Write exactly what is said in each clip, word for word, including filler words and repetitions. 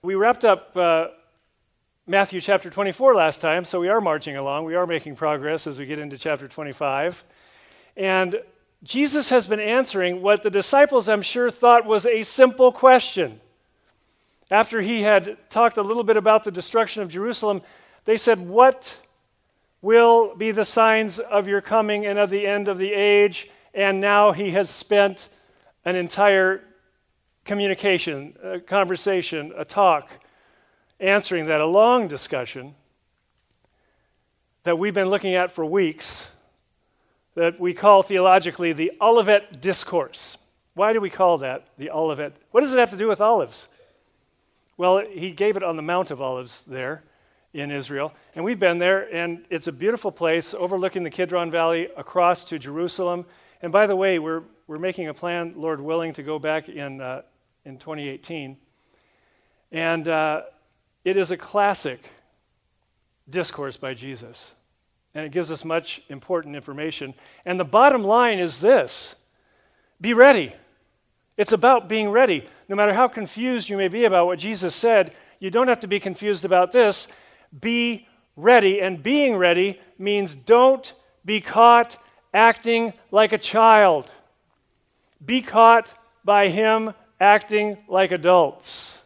we wrapped up uh, Matthew chapter twenty-four last time, so we are marching along. We are making progress as we get into chapter twenty-five. And Jesus has been answering what the disciples, I'm sure, thought was a simple question. After he had talked a little bit about the destruction of Jerusalem, they said, "What will be the signs of your coming and of the end of the age?" And now he has spent an entire communication, a conversation, a talk, answering that, a long discussion that we've been looking at for weeks, that we call theologically the Olivet Discourse. Why do we call that the Olivet? What does it have to do with olives? Well, he gave it on the Mount of Olives there in Israel, and we've been there, and it's a beautiful place overlooking the Kidron Valley across to Jerusalem. And by the way, we're we're making a plan, Lord willing, to go back in uh, in twenty eighteen, and uh, it is a classic discourse by Jesus, and it gives us much important information. And the bottom line is this: be ready. It's about being ready. No matter how confused you may be about what Jesus said, you don't have to be confused about this. Be ready, and being ready means don't be caught acting like a child. Be caught by him acting like adults.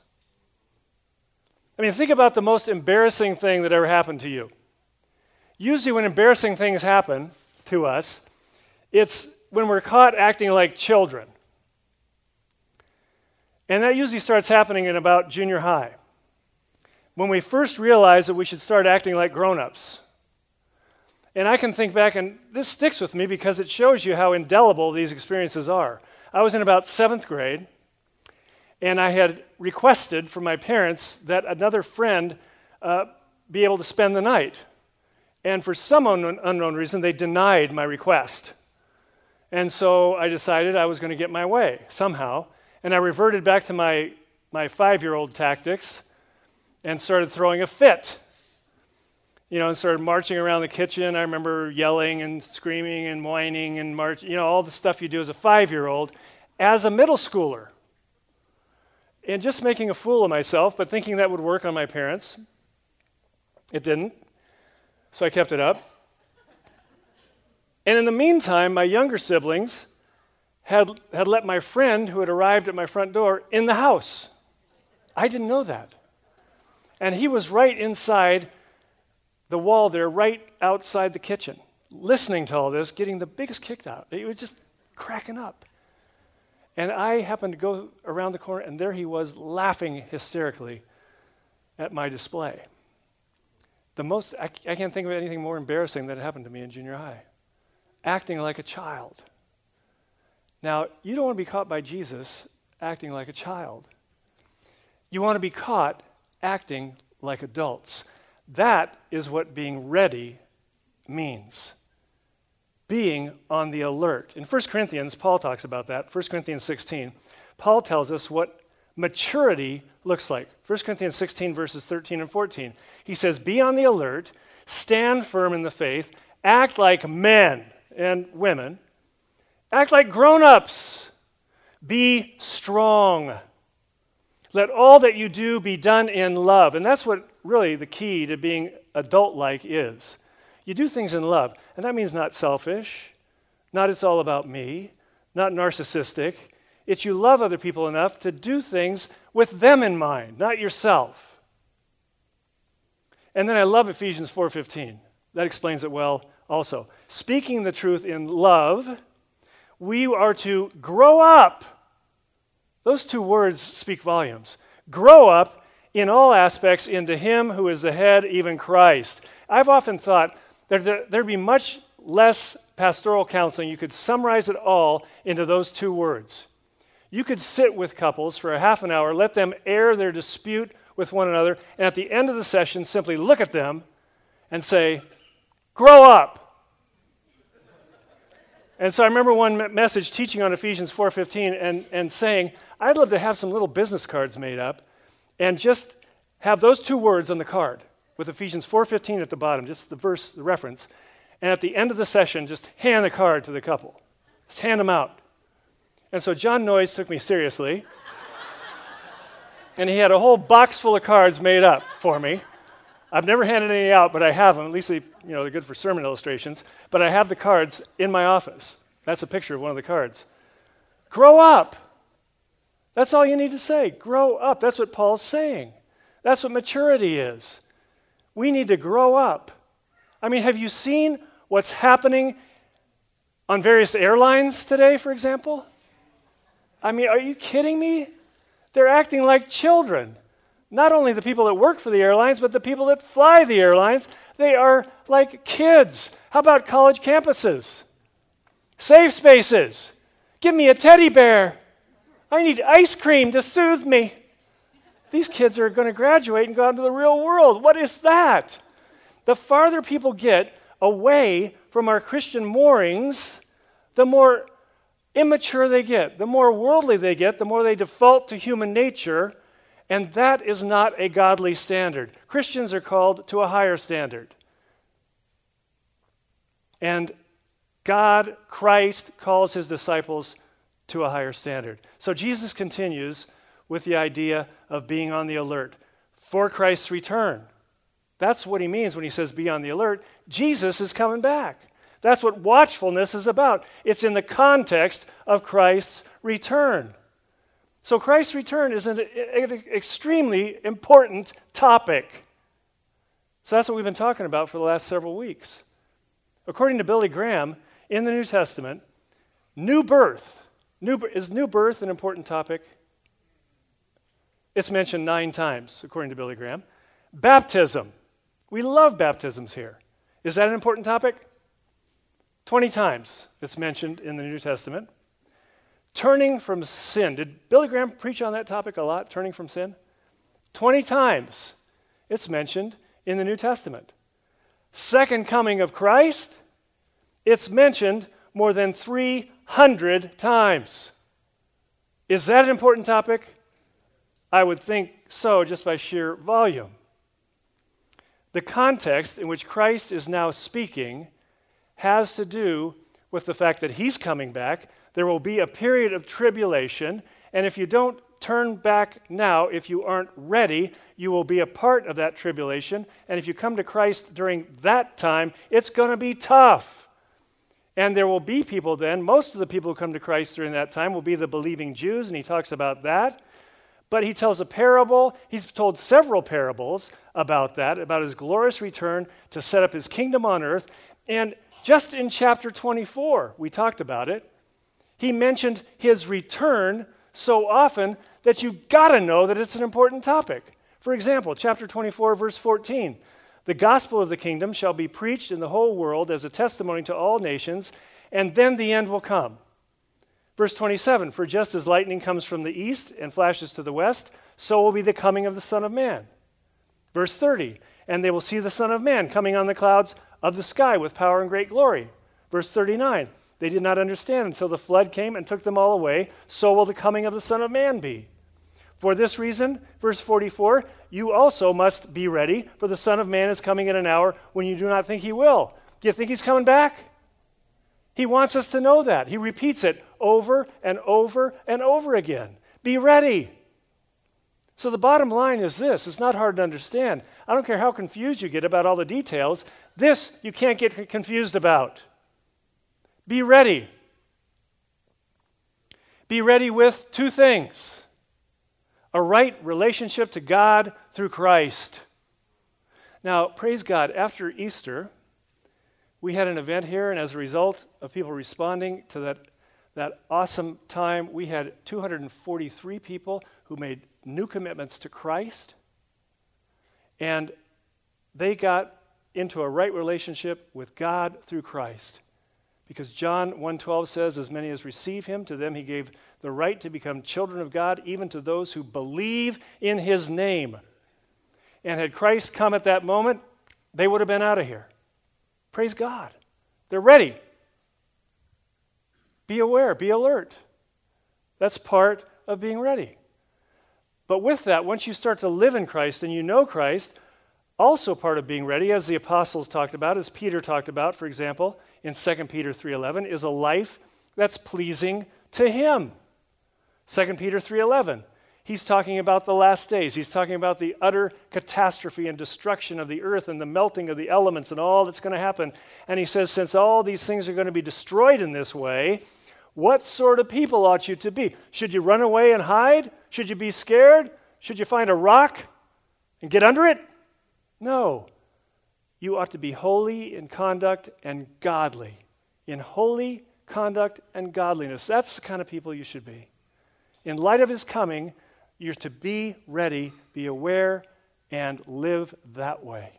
I mean, think about the most embarrassing thing that ever happened to you. Usually when embarrassing things happen to us, it's when we're caught acting like children. And that usually starts happening in about junior high, when we first realize that we should start acting like grown-ups. And I can think back, and this sticks with me because it shows you how indelible these experiences are. I was in about seventh grade, and I had requested from my parents that another friend uh, be able to spend the night. And for some unknown, unknown reason, they denied my request. And so I decided I was going to get my way somehow. And I reverted back to my, my five-year-old tactics and started throwing a fit. You know, and started marching around the kitchen. I remember yelling and screaming and whining and marching, you know, all the stuff you do as a five-year-old, as a middle schooler. And just making a fool of myself, but thinking that would work on my parents. It didn't. So I kept it up. And in the meantime, my younger siblings had, had let my friend who had arrived at my front door in the house. I didn't know that. And he was right inside the wall there, right outside the kitchen, listening to all this, getting the biggest kick out. He was just cracking up. And I happened to go around the corner, and there he was laughing hysterically at my display. The most, I, I can't think of anything more embarrassing that happened to me in junior high. Acting like a child. Now, you don't want to be caught by Jesus acting like a child. You want to be caught acting like adults. That is what being ready means. Being on the alert. In First Corinthians, Paul talks about that. First Corinthians sixteen. Paul tells us what maturity looks like. First Corinthians sixteen, verses thirteen and fourteen. He says, "Be on the alert, stand firm in the faith, act like men and women, act like grown-ups, be strong. Let all that you do be done in love." And that's what really the key to being adult-like is. You do things in love, and that means not selfish, not it's all about me, not narcissistic. It's you love other people enough to do things with them in mind, not yourself. And then I love Ephesians four fifteen. That explains it well also. Speaking the truth in love, we are to grow up. Those two words speak volumes. Grow up in all aspects into him who is the head, even Christ. I've often thought that there, there'd be much less pastoral counseling. You could summarize it all into those two words. You could sit with couples for a half an hour, let them air their dispute with one another, and at the end of the session, simply look at them and say, "Grow up." And so I remember one message teaching on Ephesians four fifteen and, and saying, I'd love to have some little business cards made up and just have those two words on the card with Ephesians four fifteen at the bottom, just the verse, the reference. And at the end of the session, just hand the card to the couple. Just hand them out. And so John Noyes took me seriously. And he had a whole box full of cards made up for me. I've never handed any out, but I have them. At least they, you know, they're good for sermon illustrations. But I have the cards in my office. That's a picture of one of the cards. Grow up. That's all you need to say. Grow up. That's what Paul's saying. That's what maturity is. We need to grow up. I mean, have you seen what's happening on various airlines today, for example? I mean, are you kidding me? They're acting like children. Not only the people that work for the airlines, but the people that fly the airlines. They are like kids. How about college campuses? Safe spaces. Give me a teddy bear. I need ice cream to soothe me. These kids are going to graduate and go out into the real world. What is that? The farther people get away from our Christian moorings, the more immature they get, the more worldly they get, the more they default to human nature, and that is not a godly standard. Christians are called to a higher standard. And God, Christ, calls his disciples to a higher standard. So Jesus continues with the idea of being on the alert for Christ's return. That's what he means when he says be on the alert. Jesus is coming back. That's what watchfulness is about. It's in the context of Christ's return. So Christ's return is an, an extremely important topic. So that's what we've been talking about for the last several weeks. According to Billy Graham, in the New Testament, new birth, new, is new birth an important topic? It's mentioned nine times, according to Billy Graham. Baptism. We love baptisms here. Is that an important topic? twenty times it's mentioned in the New Testament. Turning from sin. Did Billy Graham preach on that topic a lot, turning from sin? twenty times it's mentioned in the New Testament. Second coming of Christ, it's mentioned more than three hundred times. Is that an important topic? I would think so, just by sheer volume. The context in which Christ is now speaking has to do with the fact that he's coming back. There will be a period of tribulation, and if you don't turn back now, if you aren't ready, you will be a part of that tribulation, and if you come to Christ during that time, it's going to be tough. And there will be people then, most of the people who come to Christ during that time will be the believing Jews, and he talks about that. But he tells a parable. He's told several parables about that, about his glorious return to set up his kingdom on earth. And just in chapter twenty-four, we talked about it, he mentioned his return so often that you got to know that it's an important topic. For example, chapter twenty-four, verse fourteen, the gospel of the kingdom shall be preached in the whole world as a testimony to all nations, and then the end will come. Verse twenty-seven, for just as lightning comes from the east and flashes to the west, so will be the coming of the Son of Man. Verse thirty, and they will see the Son of Man coming on the clouds of the sky with power and great glory. Verse thirty-nine, they did not understand until the flood came and took them all away, so will the coming of the Son of Man be. For this reason, verse forty-four, you also must be ready, for the Son of Man is coming at an hour when you do not think he will. Do you think he's coming back? He wants us to know that. He repeats it over and over and over again. Be ready. So the bottom line is this. It's not hard to understand. I don't care how confused you get about all the details. This you can't get confused about. Be ready. Be ready with two things. A right relationship to God through Christ. Now, praise God, after Easter, we had an event here, and as a result of people responding to that, that awesome time, we had two hundred forty-three people who made new commitments to Christ, and they got into a right relationship with God through Christ. Because John one twelve says, as many as receive him, to them he gave the right to become children of God, even to those who believe in his name. And had Christ come at that moment, they would have been out of here. Praise God. They're ready. Be aware, be alert. That's part of being ready. But with that, once you start to live in Christ and you know Christ, also part of being ready, as the apostles talked about, as Peter talked about, for example, in Second Peter three eleven, is a life that's pleasing to him. Second Peter three eleven, He's talking about the last days. He's talking about the utter catastrophe and destruction of the earth and the melting of the elements and all that's going to happen. And he says, since all these things are going to be destroyed in this way, what sort of people ought you to be? Should you run away and hide? Should you be scared? Should you find a rock and get under it? No. You ought to be holy in conduct and godly. In holy conduct and godliness. That's the kind of people you should be. In light of his coming, you're to be ready, be aware, and live that way.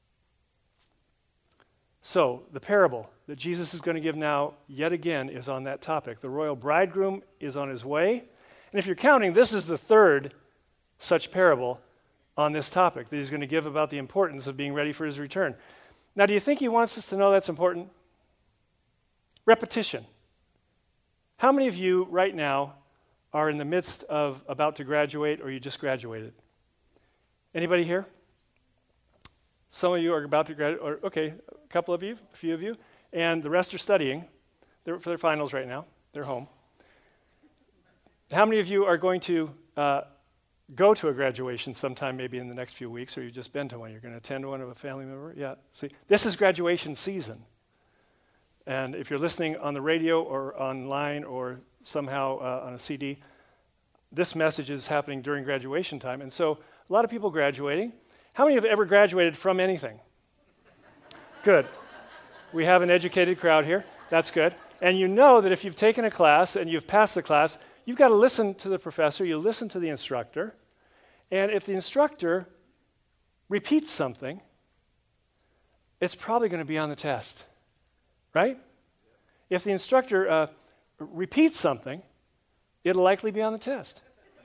So, the parable that Jesus is going to give now, yet again, is on that topic. The royal bridegroom is on his way. And if you're counting, this is the third such parable on this topic that he's going to give about the importance of being ready for his return. Now, do you think he wants us to know that's important? Repetition. How many of you right now are in the midst of about to graduate, or you just graduated? Anybody here? Some of you are about to graduate, or okay, a couple of you, a few of you, and the rest are studying. They're for their finals right now. They're home. How many of you are going to uh, go to a graduation sometime, maybe in the next few weeks, or you've just been to one? You're going to attend one of a family member? Yeah. See, this is graduation season. And if you're listening on the radio or online or somehow uh, on a C D, this message is happening during graduation time. And so a lot of people graduating. How many have ever graduated from anything? Good. We have an educated crowd here. That's good. And you know that if you've taken a class and you've passed the class, you've got to listen to the professor, you listen to the instructor, and if the instructor repeats something, it's probably going to be on the test. Right? If the instructor uh, repeats something, it'll likely be on the test.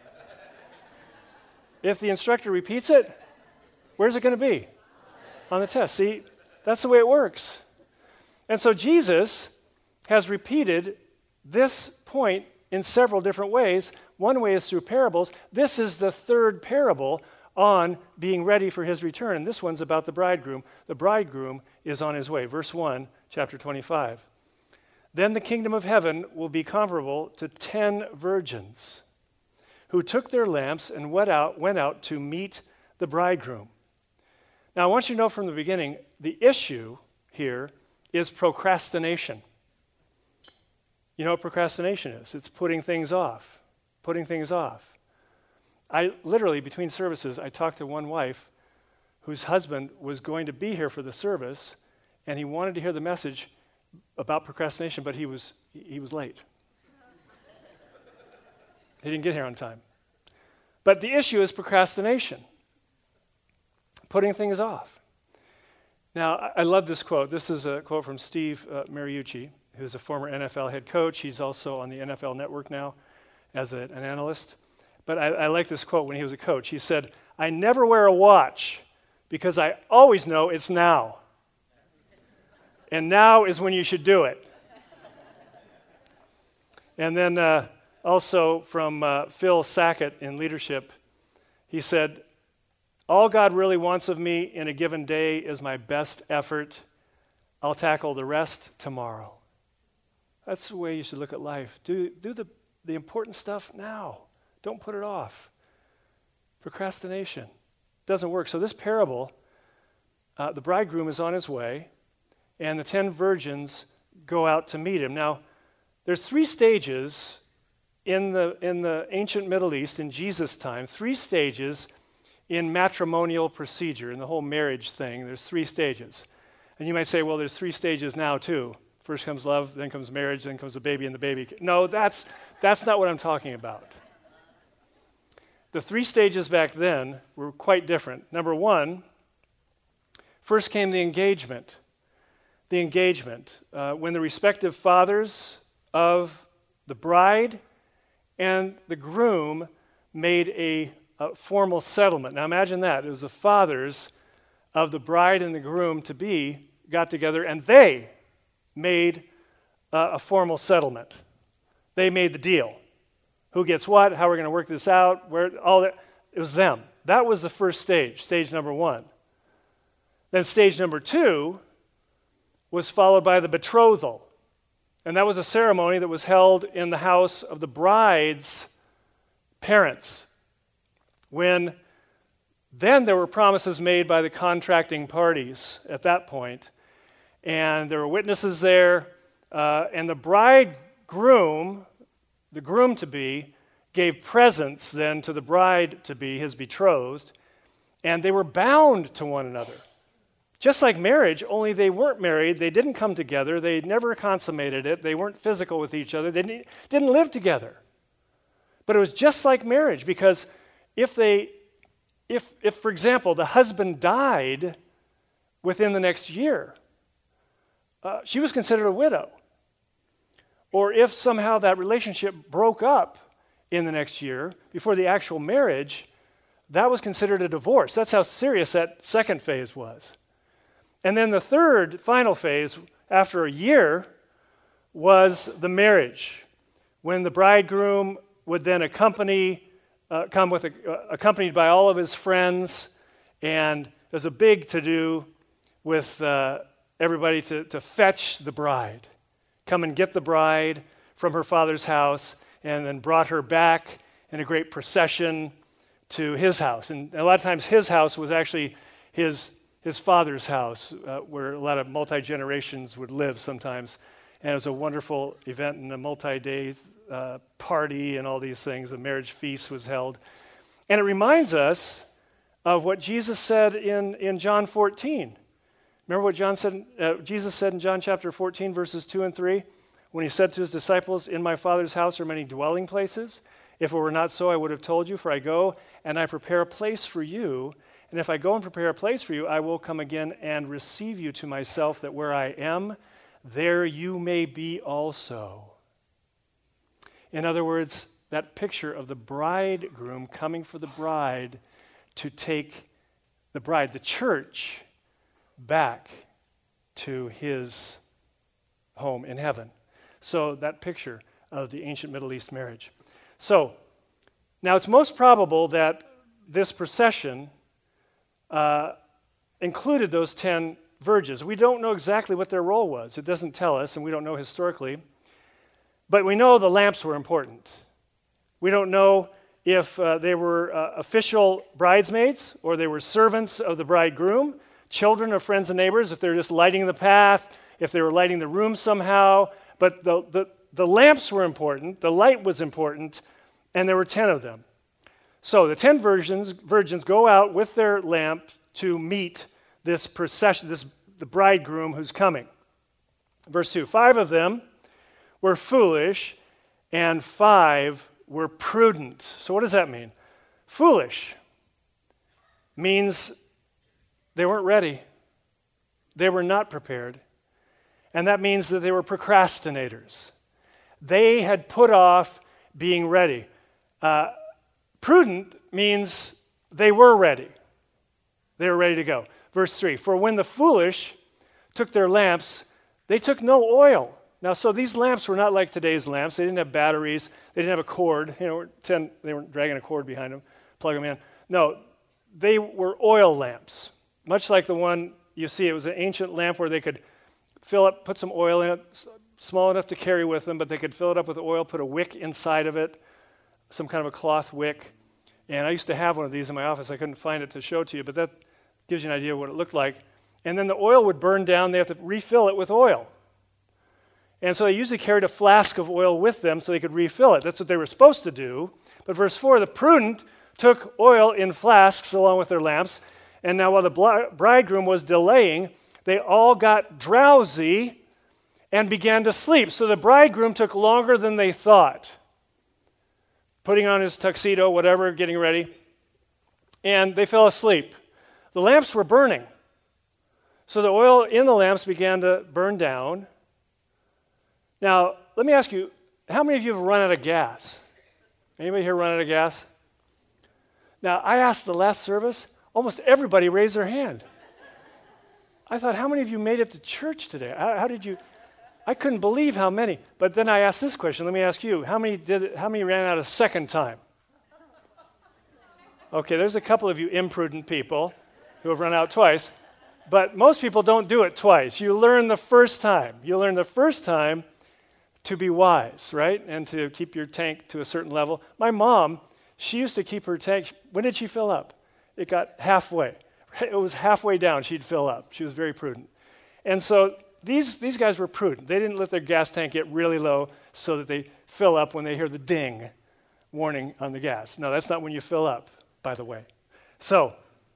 If the instructor repeats it, where's it going to be? On the test. See, that's the way it works. And so Jesus has repeated this point in several different ways. One way is through parables. This is the third parable on being ready for his return. And this one's about the bridegroom. The bridegroom is on his way. Verse one, chapter twenty-five. Then the kingdom of heaven will be comparable to ten virgins who took their lamps and went out, went out to meet the bridegroom. Now, I want you to know from the beginning, the issue here is procrastination. You know what procrastination is? It's putting things off, putting things off. I literally, between services, I talked to one wife whose husband was going to be here for the service, and he wanted to hear the message about procrastination, but he was he was late. He didn't get here on time. But the issue is procrastination, putting things off. Now, I, I love this quote. This is a quote from Steve uh, Mariucci, who's a former N F L head coach. He's also on the N F L Network now as a, an analyst. But I, I like this quote when he was a coach. He said, "I never wear a watch because I always know it's now. And now is when you should do it." And then uh, also from uh, Phil Sackett in Leadership, he said, "All God really wants of me in a given day is my best effort. I'll tackle the rest tomorrow." That's the way you should look at life. Do, do the, the important stuff now. Don't put it off. Procrastination doesn't work. So this parable, uh, the bridegroom is on his way, and the ten virgins go out to meet him. Now, there's three stages in the, in the ancient Middle East, in Jesus' time, three stages in matrimonial procedure, in the whole marriage thing. There's three stages. And you might say, well, there's three stages now, too. First comes love, then comes marriage, then comes the baby and the baby. No, that's, that's not what I'm talking about. The three stages back then were quite different. Number one, first came the engagement. The engagement, uh, when the respective fathers of the bride and the groom made a, a formal settlement. Now imagine that. It was the fathers of the bride and the groom-to-be got together, and they made uh, a formal settlement. They made the deal. Who gets what, how we're going to work this out, where all that. It was them. That was the first stage, stage number one. Then stage number two was followed by the betrothal. And that was a ceremony that was held in the house of the bride's parents. when then there were promises made by the contracting parties at that point, and there were witnesses there, uh, and the bridegroom, the groom-to-be, gave presents then to the bride-to-be, his betrothed, and they were bound to one another. Just like marriage, only they weren't married, they didn't come together, they never consummated it, they weren't physical with each other, they didn't, didn't live together. But it was just like marriage, because if they, if, if, for example, the husband died within the next year, uh, she was considered a widow. Or if somehow that relationship broke up in the next year, before the actual marriage, that was considered a divorce. That's how serious that second phase was. And then the third, final phase, after a year, was the marriage, when the bridegroom would then accompany, uh, come with a, uh, accompanied by all of his friends, and there's a big to-do with uh, everybody to, to fetch the bride, come and get the bride from her father's house, and then brought her back in a great procession to his house. And a lot of times his house was actually his his father's house, uh, where a lot of multi-generations would live sometimes. And it was a wonderful event, and a multi-day uh, party and all these things. A marriage feast was held. And it reminds us of what Jesus said in, in John fourteen. Remember what John said? Uh, Jesus said in John chapter fourteen, verses two and three, when he said to his disciples, "In my Father's house are many dwelling places. If it were not so, I would have told you, for I go and I prepare a place for you. And if I go and prepare a place for you, I will come again and receive you to myself, that where I am, there you may be also." In other words, that picture of the bridegroom coming for the bride to take the bride, the church, back to his home in heaven. So that picture of the ancient Middle East marriage. So now it's most probable that this procession Uh, included those ten virgins. We don't know exactly what their role was. It doesn't tell us, and we don't know historically. But we know the lamps were important. We don't know if uh, they were uh, official bridesmaids or they were servants of the bridegroom, children of friends and neighbors, if they were just lighting the path, if they were lighting the room somehow. But the, the, the lamps were important, the light was important, and there were ten of them. So the ten virgins, virgins go out with their lamp to meet this procession, this the bridegroom who's coming. Verse two, five of them were foolish and five were prudent. So what does that mean? Foolish means they weren't ready. They were not prepared. And that means that they were procrastinators. They had put off being ready. Uh, Prudent means they were ready. They were ready to go. Verse three, for when the foolish took their lamps, they took no oil. Now, so these lamps were not like today's lamps. They didn't have batteries. They didn't have a cord. You know, ten, they weren't dragging a cord behind them, plug them in. No, they were oil lamps, much like the one you see. It was an ancient lamp where they could fill up, put some oil in it, small enough to carry with them, but they could fill it up with oil, put a wick inside of it, some kind of a cloth wick. And I used to have one of these in my office. I couldn't find it to show to you, but that gives you an idea of what it looked like. And then the oil would burn down. They have to refill it with oil. And so they usually carried a flask of oil with them so they could refill it. That's what they were supposed to do. But verse four, the prudent took oil in flasks along with their lamps. And now while the bridegroom was delaying, they all got drowsy and began to sleep. So the bridegroom took longer than they thought, putting on his tuxedo, whatever, getting ready, and they fell asleep. The lamps were burning. So the oil in the lamps began to burn down. Now, let me ask you, how many of you have run out of gas? Anybody here run out of gas? Now, I asked the last service, almost everybody raised their hand. I thought, how many of you made it to church today? How, how did you... I couldn't believe how many. But then I asked this question. Let me ask you. How many did? How many ran out a second time? Okay, there's a couple of you imprudent people who have run out twice. But most people don't do it twice. You learn the first time. You learn the first time to be wise, right? And to keep your tank to a certain level. My mom, She used to keep her tank. When did she fill up? It got halfway. It was halfway down she'd fill up. She was very prudent. And so these, these guys were prudent. They didn't let their gas tank get really low so that they fill up when they hear the ding warning on the gas. No, that's not when you fill up, by the way. So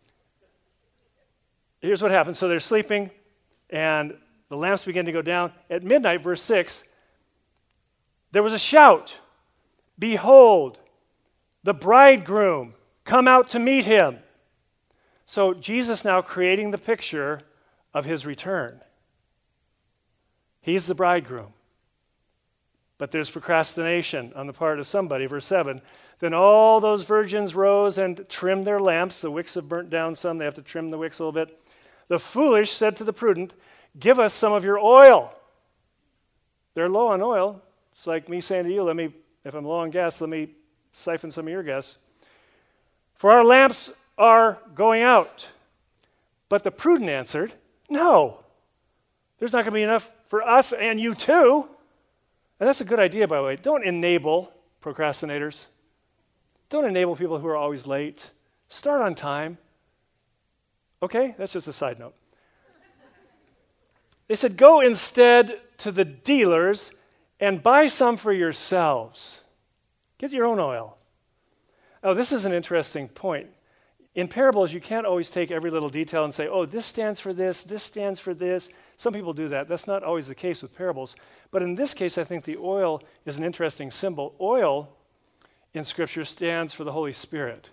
here's what happens. So they're sleeping, and the lamps begin to go down. At midnight, verse six, there was a shout, "Behold, the bridegroom, come out to meet him." So Jesus now creating the picture of his return. He's the bridegroom. But there's procrastination on the part of somebody. Verse seven, then all those virgins rose and trimmed their lamps. The wicks have burnt down some. They have to trim the wicks a little bit. The foolish said to the prudent, "Give us some of your oil." They're low on oil. It's like me saying to you, let me, if I'm low on gas, let me siphon some of your gas. "For our lamps are going out." But the prudent answered, "No, there's not going to be enough for us and you too." And that's a good idea, by the way. Don't enable procrastinators. Don't enable people who are always late. Start on time. Okay, that's just a side note. They said, "Go instead to the dealers and buy some for yourselves." Get your own oil. Oh, this is an interesting point. In parables, you can't always take every little detail and say, oh, this stands for this, this stands for this. Some people do that. That's not always the case with parables. But in this case, I think the oil is an interesting symbol. Oil in Scripture stands for the Holy Spirit.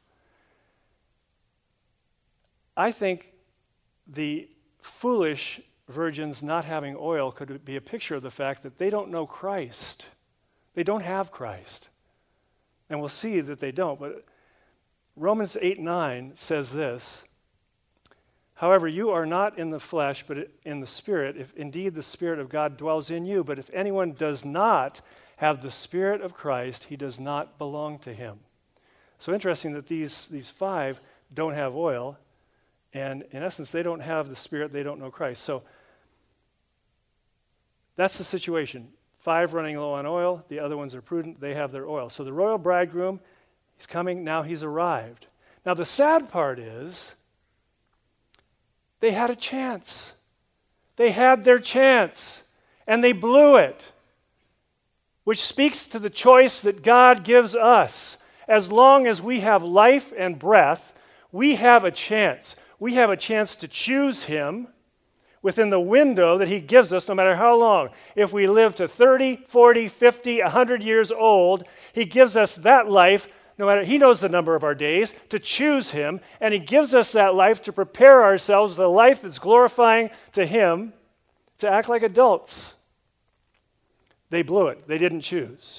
I think the foolish virgins not having oil could be a picture of the fact that they don't know Christ. They don't have Christ. And we'll see that they don't. But Romans eight nine says this, "However, you are not in the flesh, but in the Spirit, if indeed the Spirit of God dwells in you. But if anyone does not have the Spirit of Christ, he does not belong to him." So interesting that these, these five don't have oil. And in essence, they don't have the Spirit, they don't know Christ. So that's the situation. Five running low on oil, the other ones are prudent, they have their oil. So the royal bridegroom, he's coming, now he's arrived. Now the sad part is, they had a chance. They had their chance, and they blew it, which speaks to the choice that God gives us. As long as we have life and breath, we have a chance. We have a chance to choose him within the window that he gives us, no matter how long. If we live to thirty, forty, fifty, one hundred years old, he gives us that life, no matter, he knows the number of our days, to choose him, and he gives us that life to prepare ourselves with a life that's glorifying to him, to act like adults. They blew it. They didn't choose.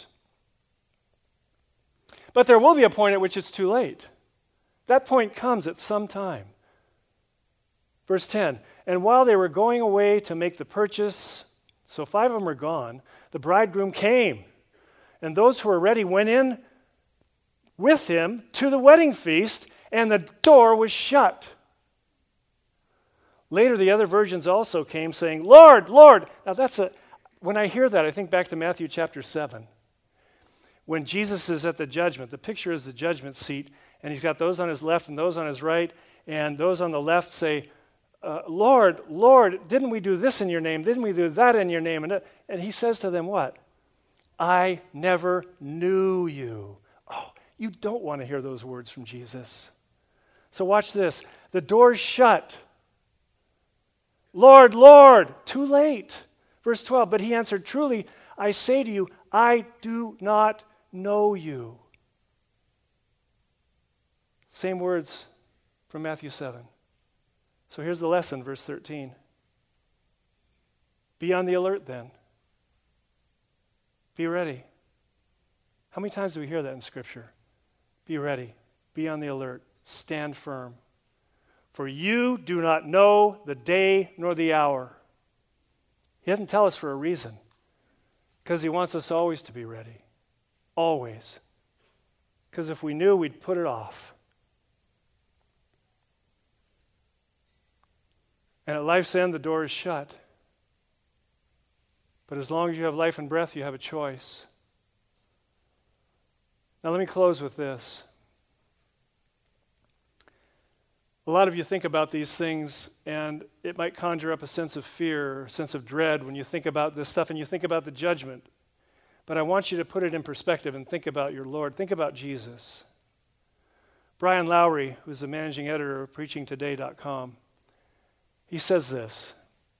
But there will be a point at which it's too late. That point comes at some time. Verse ten, and while they were going away to make the purchase, so five of them are gone, the bridegroom came, and those who were ready went in with him to the wedding feast, and the door was shut. Later, the other virgins also came, saying, "Lord, Lord." Now that's a, when I hear that, I think back to Matthew chapter seven. When Jesus is at the judgment, the picture is the judgment seat, and he's got those on his left and those on his right, and those on the left say, uh, Lord, Lord, didn't we do this in your name? Didn't we do that in your name? And, and he says to them what? "I never knew you." Oh, you don't want to hear those words from Jesus. So watch this. The door's shut. "Lord, Lord," too late. Verse twelve, but he answered, "Truly, I say to you, I do not know you." Same words from Matthew seven. So here's the lesson, verse thirteen. Be on the alert then. Be ready. How many times do we hear that in Scripture? Be ready. Be on the alert. Stand firm. For you do not know the day nor the hour. He doesn't tell us for a reason. Because he wants us always to be ready. Always. Because if we knew, we'd put it off. And at life's end, the door is shut. But as long as you have life and breath, you have a choice. Now let me close with this. A lot of you think about these things, and it might conjure up a sense of fear, a sense of dread when you think about this stuff and you think about the judgment. But I want you to put it in perspective and think about your Lord. Think about Jesus. Brian Lowry, who's the managing editor of preaching today dot com, he says this,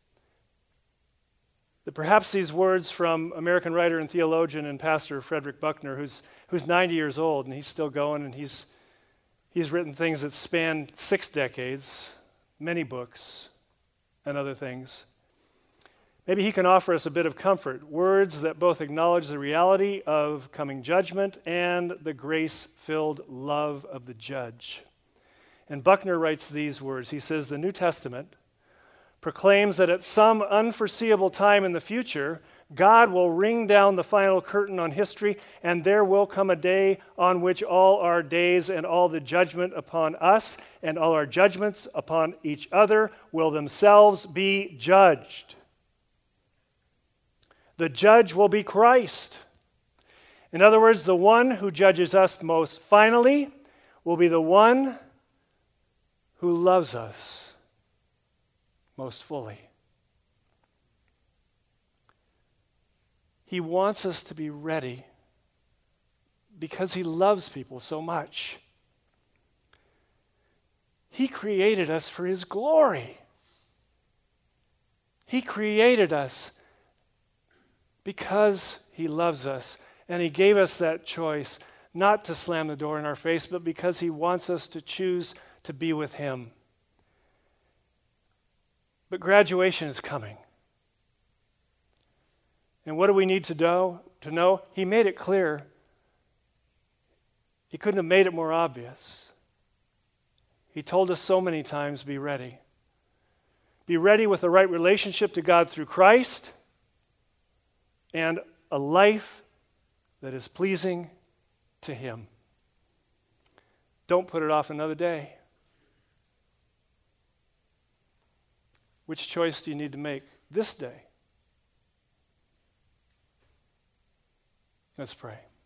that perhaps these words from American writer and theologian and pastor Frederick Buechner, who's, who's ninety years old, and he's still going, and he's He's written things that span six decades, many books, and other things. Maybe he can offer us a bit of comfort, words that both acknowledge the reality of coming judgment and the grace-filled love of the judge. And Buechner writes these words. He says, the New Testament proclaims that at some unforeseeable time in the future, God will ring down the final curtain on history, and there will come a day on which all our days and all the judgment upon us and all our judgments upon each other will themselves be judged. The judge will be Christ. In other words, the one who judges us most finally will be the one who loves us most fully. He wants us to be ready because he loves people so much. He created us for his glory. He created us because he loves us, and he gave us that choice not to slam the door in our face, but because he wants us to choose to be with him. But graduation is coming. And what do we need to know? To know? He made it clear. He couldn't have made it more obvious. He told us so many times, be ready. Be ready with the right relationship to God through Christ and a life that is pleasing to him. Don't put it off another day. Which choice do you need to make this day? Let's pray.